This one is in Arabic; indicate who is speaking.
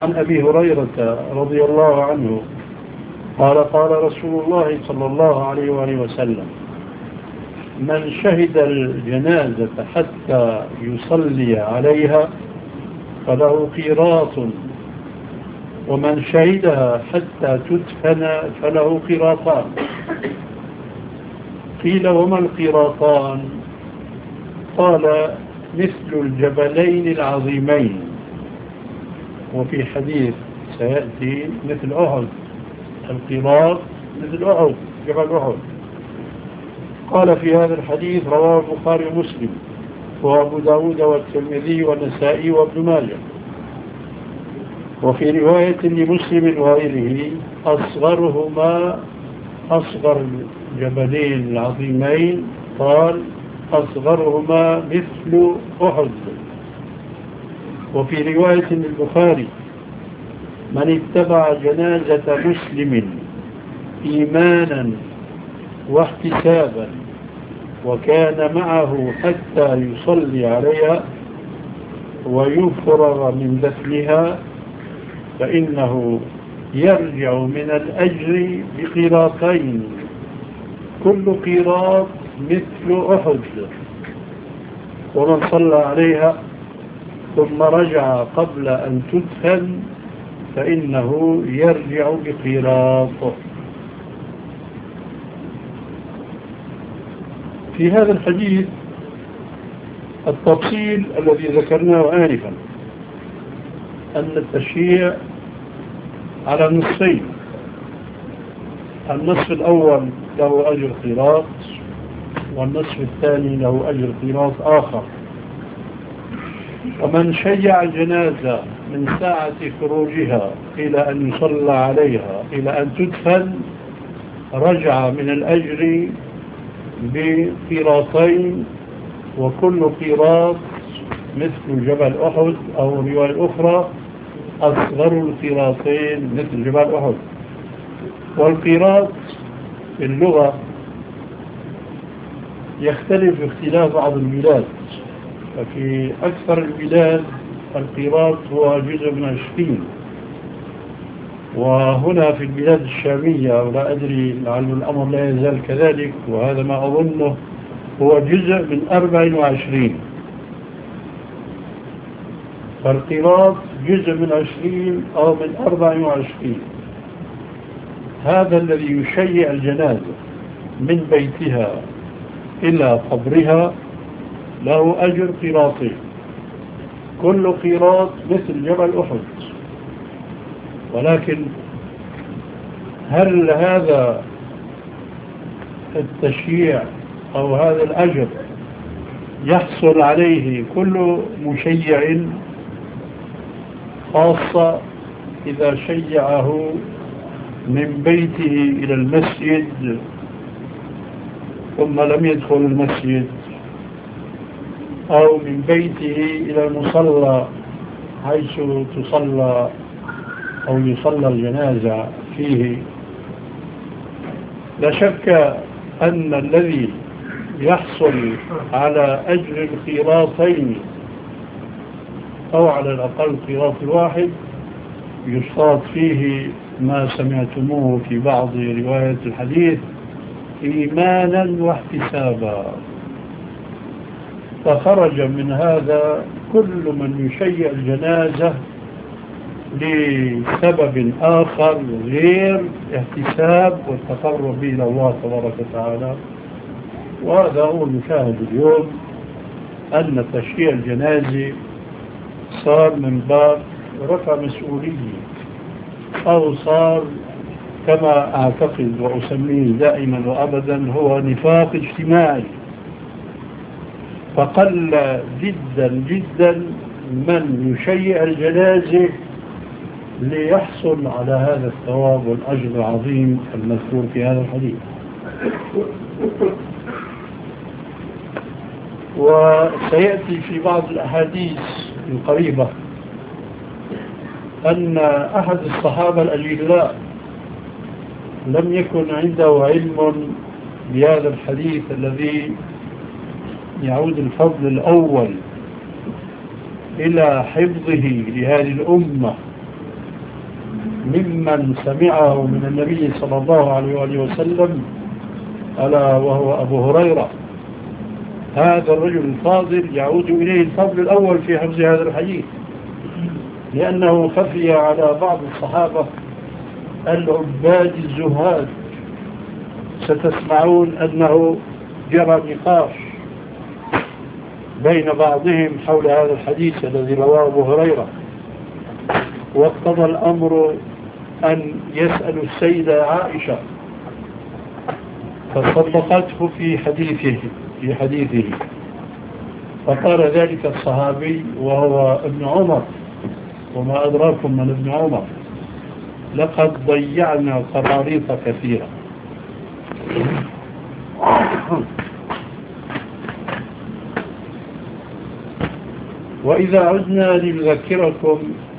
Speaker 1: عن أبي هريرة رضي الله عنه قال قال رسول الله صلى الله عليه وآله وسلم: من شهد الجنازة حتى يصلي عليها فله قيراط، ومن شهدها حتى تدفن فله قيراطان. قيل: وما القيراطان؟ قال: مثل الجبلين العظيمين. وفي حديث سيأتي مثل أحد، القيراط مثل أحد، جبل أحد. قال في هذا الحديث: رواه البخاري ومسلم وأبو داود والترمذي والنسائي وابن ماجه. وفي رواية لمسلم وغيره: أصغر الجبلين العظيمين، قال: أصغرهما مثل أحد. وفي رواية للبخاري: من اتبع جنازة مسلم إيمانا واحتسابا وكان معه حتى يصلي عليها ويفرغ من دفنها فإنه يرجع من الأجر بقيراطين، كل قيراط مثل أحد. ومن صلى عليها ثم رجع قبل أن تدفن فإنه يرجع بقيراط. في هذا الحديث التفصيل الذي ذكرناه آنفا، أن التشريع على نصفين: النصف الأول له أجر قيراط، والنصف الثاني له أجر قيراط آخر. ومن شيع الجنازة من ساعة خروجها إلى أن يصلى عليها إلى أن تدفن رجع من الأجر بقيراطين، وكل قيراط مثل جبل أحد، أو رواية أخرى أصغر القيراطين مثل جبل أحد. والقيراط في اللغة يختلف اختلاف بعض البلاد، ففي أكثر البلاد القيراط هو جزء من 20، وهنا في البلاد الشامية ولا أدري لعل الأمر لا يزال كذلك، وهذا ما أظنه هو جزء من 24. فالقيراط جزء من 20 أو من 24. هذا الذي يشيع الجنازة من بيتها إلى قبرها له أجر قيراطين، كل قيراط مثل جبل أحد. ولكن هل هذا التشييع أو هذا الأجر يحصل عليه كل مشيع، خاصة إذا شيعه من بيته إلى المسجد ثم لم يدخل المسجد، أو من بيته إلى المصلى حيث تصلى أو يصلى الجنازة فيه؟ لا شك أن الذي يحصل على أجر القيراطين أو على الأقل قيراط الواحد يشترط فيه ما سمعتموه في بعض روايات الحديث: إيمانا واحتسابا. فخرج من هذا كل من يشيع الجنازة لسبب آخر غير احتساب والتقرب إلى الله تبارك وتعالى. وهذا هو المشاهد اليوم، أن تشييع الجنازة صار من باب رفع مسؤولية، أو صار كما أعتقد وأسميه دائما وأبدا هو نفاق اجتماعي. فقل جدا جدا من يشيع الجنازة ليحصل على هذا الثواب والأجر العظيم المذكور في هذا الحديث. وسيأتي في بعض الأحاديث القريبة أن أحد الصحابة الأجلاء لم يكن عنده علم بهذا الحديث الذي يعود الفضل الأول إلى حفظه لهذه الأمة ممن سمعه من النبي صلى الله عليه وآله وسلم، ألا وهو أبو هريرة. هذا الرجل الفاضل يعود إليه الفضل الأول في حفظ هذا الحديث، لأنه خفي على بعض الصحابة العباد الزهاد. ستسمعون أنه جرى نقاش بين بعضهم حول هذا الحديث الذي رواه أبو هريرة، واقتضى الأمر أن يسأل السيدة عائشة، فصدقته في حديثه. فقال ذلك الصحابي وهو ابن عمر، وما أدراكم من ابن عمر، لقد ضيعنا قراريط كثيرة. وإذا عدنا لنذكركم